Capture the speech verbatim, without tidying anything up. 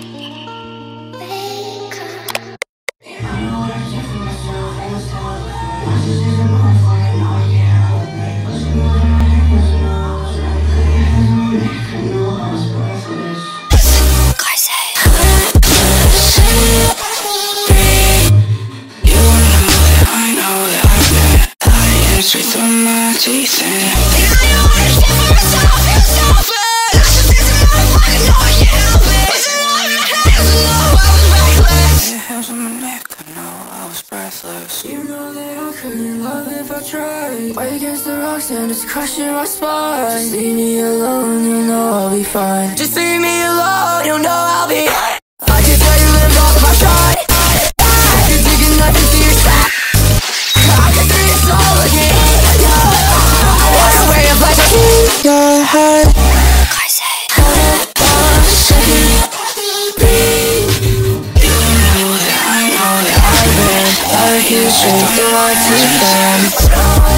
Straight through my teeth and I don't understand for myself, feel selfish. I should think to myself, I know I can't help it. Was it all in my head? I know I was reckless. it hands on my neck, I know I was breathless. You know that I couldn't love if I tried. Way against the rocks and it's crushing my spine. Just leave me alone, you know I'll be fine. Just leave me alone, you know I'll be fine. I can tell you live off if I tried. I can dig a knife into your back. I can do this all again. I want a way of life to keep your heart. Hold on a second, breathe. You know that I know that I've been out here straight through my teeth and